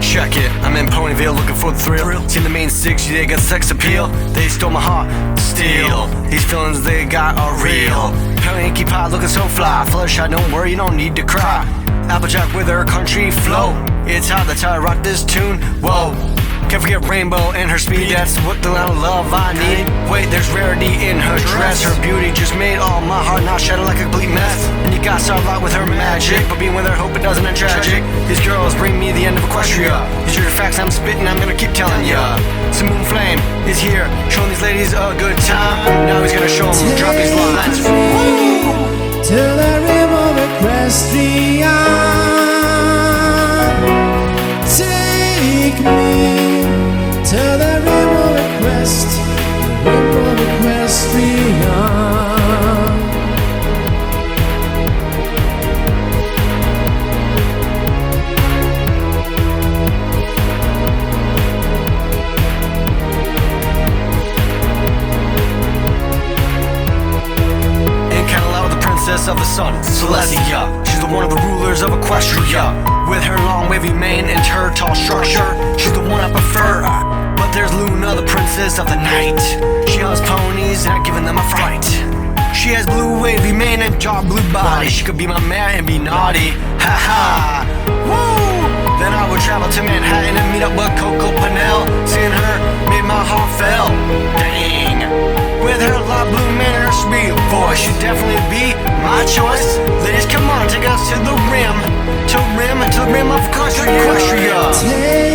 Check it, I'm in Ponyville looking for the thrill. Seen the main six, they got sex appeal. They stole my heart, steal. These feelings they got are real. Pinkie Pie looking so fly. Fluttershy, don't worry, you don't need to cry. Applejack with her country flow. It's hot, that's how I rock this tune. Whoa. Can't forget Rainbow and her speed, that's what the kind of love I need. Wait, there's rarity in her dress. Her beauty just made all my heart now shatter like a complete mess. And you got starlight with her magic, but being with her, hope it doesn't end tragic. These girls bring me the end of Equestria. These are the facts I'm spitting, I'm gonna keep telling ya. So Moon Flame is here, showing these ladies a good time. Now he's gonna show them, drop these lines. To the rim of Equestria, take me to the rim of Equestria, rim of Equestria. Of the sun, Celestia. She's the one of the rulers of Equestria. With her long wavy mane and her tall structure, she's the one I prefer. But there's Luna, the princess of the night. She owns ponies and I've given them a fright. She has blue wavy mane and dark blue body. She could be my man and be naughty. Ha ha. Woo! Then I would travel to Manhattan and meet up with Coco Pinnell. Seeing her made my heart fell. Dang. With her light blue man and her sweet voice, she'd definitely be my choice. Ladies, come on, take us to the rim of Equestria.